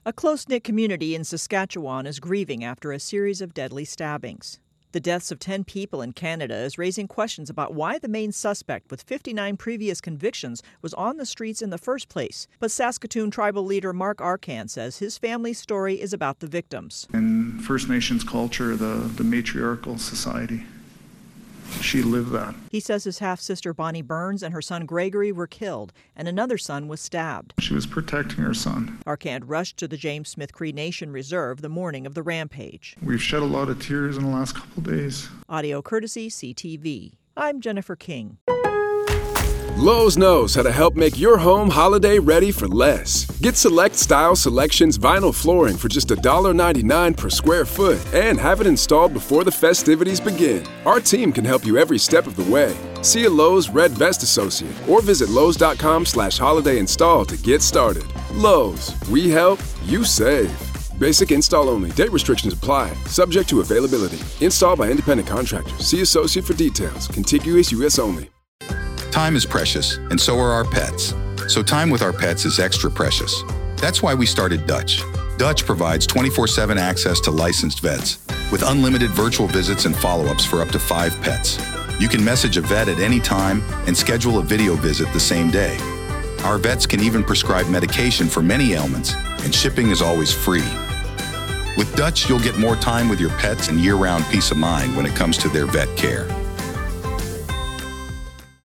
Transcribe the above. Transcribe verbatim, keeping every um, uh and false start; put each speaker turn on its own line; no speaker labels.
A close-knit community in Saskatchewan is grieving after a series of deadly stabbings. The deaths of ten people in Canada is raising questions about why the main suspect with fifty-nine previous convictions was on the streets in the first place. But Saskatoon tribal leader Mark Arcand says his family's story is about the victims.
In First Nations culture, the, the matriarchal society, she lived that.
He says his half-sister Bonnie Burns and her son Gregory were killed, and another son was stabbed.
She was protecting her son.
Arcand rushed to the James Smith Cree Nation Reserve the morning of the rampage.
We've shed a lot of tears in the last couple of days.
Audio courtesy C T V. I'm Jennifer King.
Lowe's knows how to help make your home holiday ready for less. Get Select Style Selections vinyl flooring for just one ninety-nine per square foot and have it installed before the festivities begin. Our team can help you every step of the way. See a Lowe's Red Vest associate or visit Lowe's.com slash holiday install to get started. Lowe's, we help, you save. Basic install only. Date restrictions apply. Subject to availability. Installed by independent contractors. See associate for details. Contiguous U S only.
Time is precious, and so are our pets. So time with our pets is extra precious. That's why we started Dutch. Dutch provides twenty-four seven access to licensed vets, with unlimited virtual visits and follow-ups for up to five pets. You can message a vet at any time and schedule a video visit the same day. Our vets can even prescribe medication for many ailments, and shipping is always free. With Dutch, you'll get more time with your pets and year-round peace of mind when it comes to their vet care.